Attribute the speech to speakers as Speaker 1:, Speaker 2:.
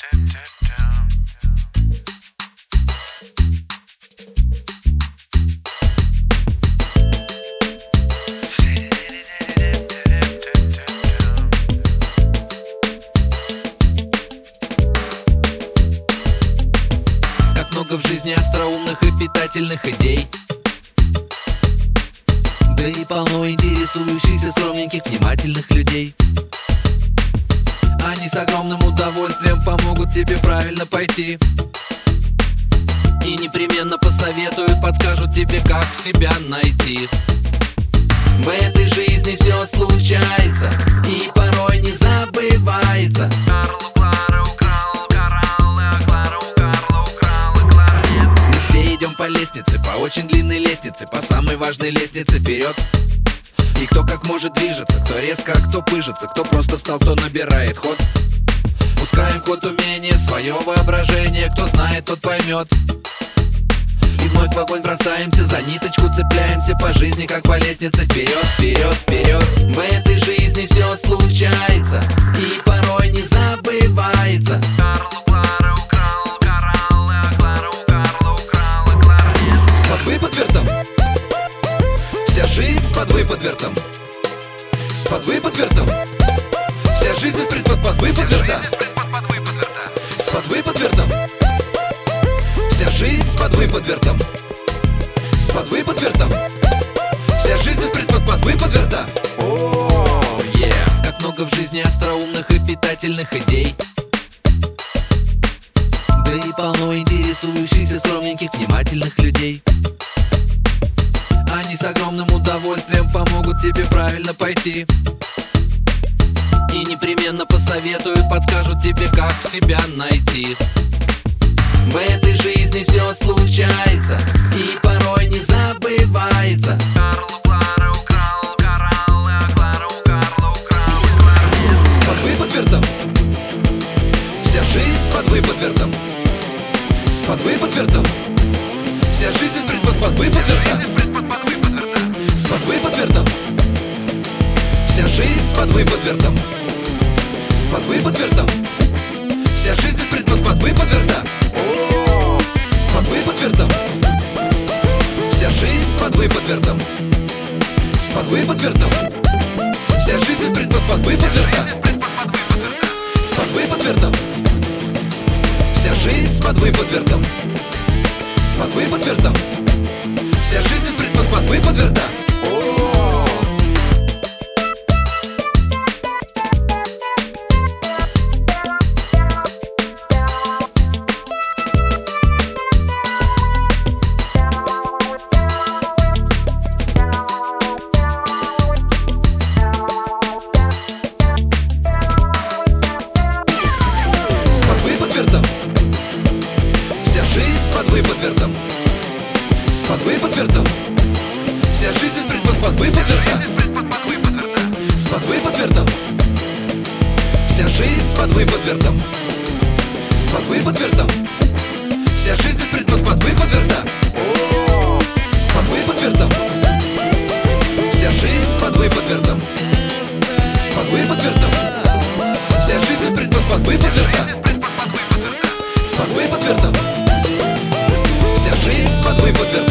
Speaker 1: Как много в жизни остроумных и питательных идей, да и полно интересующихся скромненьких, внимательных людей. Они с огромным удовольствием помогут тебе правильно пойти и непременно посоветуют, подскажут тебе, как себя найти. В этой жизни все случается и порой не забывается. Карл у Клары украл кораллы, а Клара у Карла украла кларнет. Мы все идем по лестнице, по очень длинной лестнице, по самой важной лестнице вперед. И кто как может движется, кто резко, а кто пыжится, кто просто встал, кто набирает ход. Пускаем в ход умение, свое воображение, кто знает, тот поймет. И вновь в огонь бросаемся, за ниточку цепляемся по жизни, как по лестнице вперед, вперед, вперед. В этой жизни все случается и порой не забывается. Карл у Клары украл кораллы, а Клара у Карла украла кларнет. С подвыподвертом вся жизнь, с подвыподвертом, с подвыподвертом вся жизнь из подвыподверта. С подвыподвертом вся жизнь, с подвыподвертом, с подвыподвертом вся жизнь из подвыподверта. О, yeah. Как много в жизни остроумных и питательных идей, да и полно интересующихся скромненьких, внимательных людей. Они с огромным удовольствием помогут тебе правильно пойти и непременно посоветуют, подскажут тебе, как себя найти. В этой жизни все случается и порой не забывается. Карл у Клары украл кораллы, а Клара у Карла украла кларнет. С подвыподвертом вся жизнь, с подвыподвертом, с подвыподвертом вся жизнь из подвыподверта. С подвыподвертом вся жизнь, с подвыподвертом, с подвыподвертом вся жизнь из подвыподверта. О, с подвыподвертом вся жизнь, с подвыподвертом, с подвыподвертом вся жизнь из подвыподверта. С подвыподвертом вся жизнь, с подвыподвертом, с подвыподвертом вся жизнь из подвыподверта. Вся жизнь, с подвыподвертом, с подвыподвертом вся жизнь из подвыподверта. С подвыподвертом вся жизнь, с подвыподвертом, с подвыподвертом вся жизнь из подвыподверта. С подвыподвертом вся жизнь, с подвыподвертом, с подвыподвертом вся жизнь из подвыподверта. С подвыподвертом вся жизнь, с подвыподвертом.